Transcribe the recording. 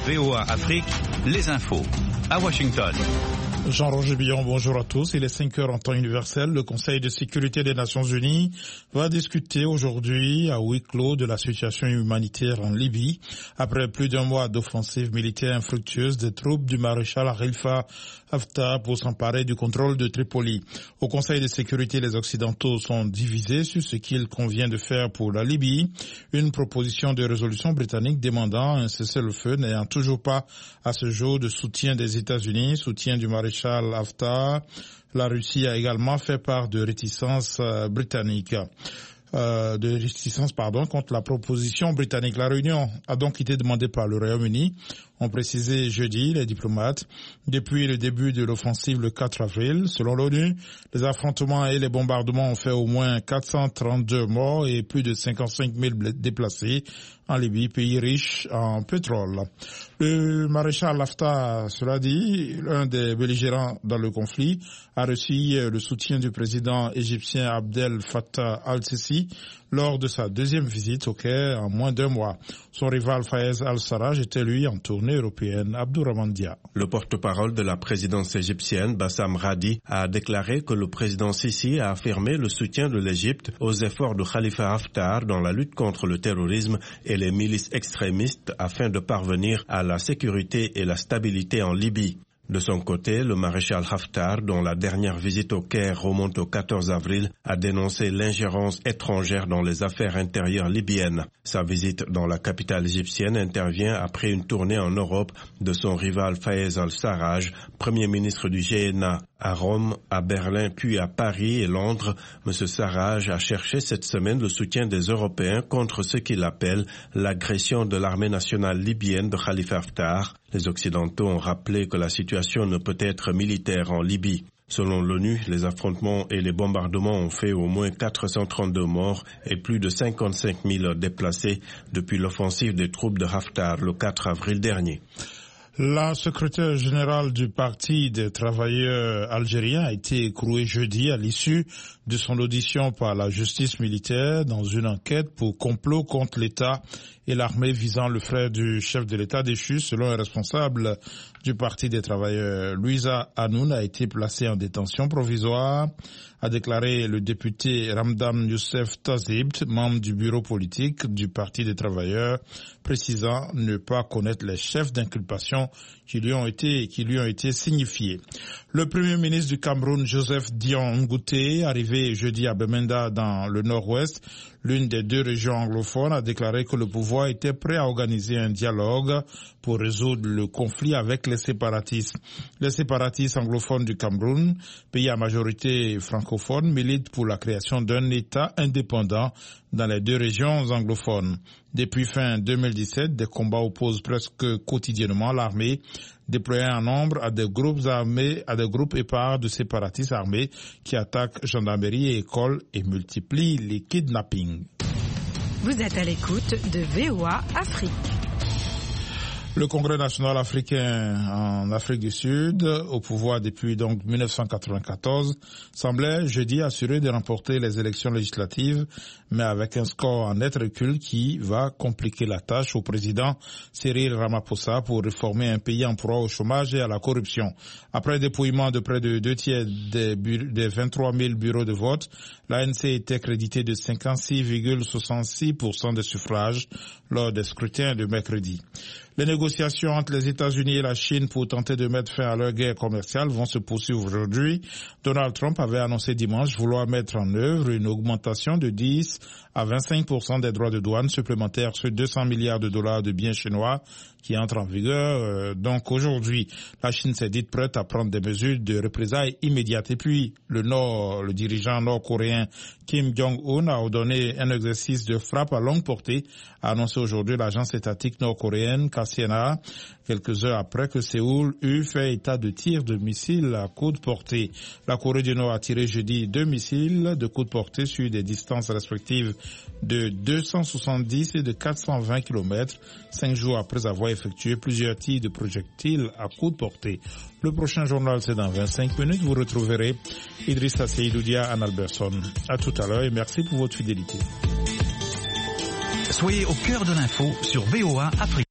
VOA Afrique, les infos. À Washington. Jean-Roger Billon, bonjour à tous. Il est 5 heures en temps universel. Le Conseil de sécurité des Nations Unies va discuter aujourd'hui à huis clos de la situation humanitaire en Libye. Après plus d'un mois d'offensive militaire infructueuse des troupes du maréchal Khalifa Haftar pour s'emparer du contrôle de Tripoli. Au Conseil de sécurité, les Occidentaux sont divisés sur ce qu'il convient de faire pour la Libye. Une proposition de résolution britannique demandant un cessez-le-feu n'ayant toujours pas à ce jour de soutien des États-Unis, soutien du maréchal Haftar. La Russie a également fait part de réticence contre la proposition britannique. La réunion a donc été demandée par le Royaume-Uni, ont précisé jeudi les diplomates. Depuis le début de l'offensive le 4 avril, selon l'ONU, les affrontements et les bombardements ont fait au moins 432 morts et plus de 55 000 déplacés en Libye, pays riche en pétrole. Le maréchal Haftar, cela dit, l'un des belligérants dans le conflit, a reçu le soutien du président égyptien Abdel Fattah al-Sisi lors de sa deuxième visite au Caire en moins d'un mois. Son rival Fayez al-Sarraj était lui en tournée européenne. Abdourahmane Dia. Le porte-parole de la présidence égyptienne, Bassam Radi, a déclaré que le président Sisi a affirmé le soutien de l'Égypte aux efforts de Khalifa Haftar dans la lutte contre le terrorisme et les milices extrémistes afin de parvenir à la sécurité et la stabilité en Libye. De son côté, le maréchal Haftar, dont la dernière visite au Caire remonte au 14 avril, a dénoncé l'ingérence étrangère dans les affaires intérieures libyennes. Sa visite dans la capitale égyptienne intervient après une tournée en Europe de son rival Fayez al-Sarraj, premier ministre du GNA. À Rome, à Berlin, puis à Paris et Londres, M. Sarraj a cherché cette semaine le soutien des Européens contre ce qu'il appelle l'agression de l'armée nationale libyenne de Khalifa Haftar. Les Occidentaux ont rappelé que la situation ne peut être militaire en Libye. Selon l'ONU, les affrontements et les bombardements ont fait au moins 432 morts et plus de 55 000 déplacés depuis l'offensive des troupes de Haftar le 4 avril dernier. La secrétaire générale du Parti des travailleurs algériens a été écrouée jeudi à l'issue de son audition par la justice militaire dans une enquête pour complot contre l'État et l'armée visant le frère du chef de l'État déchu, selon un responsable du Parti des travailleurs. Louisa Hanoun a été placée en détention provisoire, a déclaré le député Ramdan Youssef Tazibt, membre du bureau politique du Parti des travailleurs, précisant ne pas connaître les chefs d'inculpation qui lui ont été signifiés. Le premier ministre du Cameroun, Joseph Dion Ngouté, arrivé jeudi à Bamenda dans le nord-ouest, l'une des deux régions anglophones, a déclaré que le pouvoir était prêt à organiser un dialogue pour résoudre le conflit avec les séparatistes. Les séparatistes anglophones du Cameroun, pays à majorité francophone, militent pour la création d'un État indépendant dans les deux régions anglophones. Depuis fin 2017, des combats opposent presque quotidiennement l'armée, déployée en nombre à des groupes épars de séparatistes armés qui attaquent gendarmerie et écoles et multiplient les kidnappings. Vous êtes à l'écoute de VOA Afrique. Le Congrès national africain en Afrique du Sud, au pouvoir depuis donc 1994, semblait jeudi assuré de remporter les élections législatives, mais avec un score en net recul qui va compliquer la tâche au président Cyril Ramaphosa pour réformer un pays en proie au chômage et à la corruption. Après dépouillement de près de 2/3 des 23 000 bureaux de vote, l'ANC était crédité de 56,66% des suffrages lors des scrutins de mercredi. Les négociations entre les États-Unis et la Chine pour tenter de mettre fin à leur guerre commerciale vont se poursuivre aujourd'hui. Donald Trump avait annoncé dimanche vouloir mettre en œuvre une augmentation de 10 à 25% des droits de douane supplémentaires sur 200 milliards de dollars de biens chinois qui entrent en vigueur. Donc aujourd'hui, la Chine s'est dite prête à prendre des mesures de représailles immédiates. Et puis, le dirigeant nord-coréen Kim Jong-un a ordonné un exercice de frappe à longue portée, a annoncé aujourd'hui l'agence étatique nord-coréenne KCNA, quelques heures après que Séoul eut fait état de tirs de missiles à courte portée. La Corée du Nord a tiré jeudi 2 missiles de courte portée sur des distances respectives de 270 et de 420 km, 5 jours après avoir effectué plusieurs tirs de projectiles à courte portée. Le prochain journal, c'est dans 25 minutes. Vous retrouverez Idrissa Seydoudia Anne Alberson. À tout à l'heure et merci pour votre fidélité. Soyez au cœur de l'info sur VOA Afrique.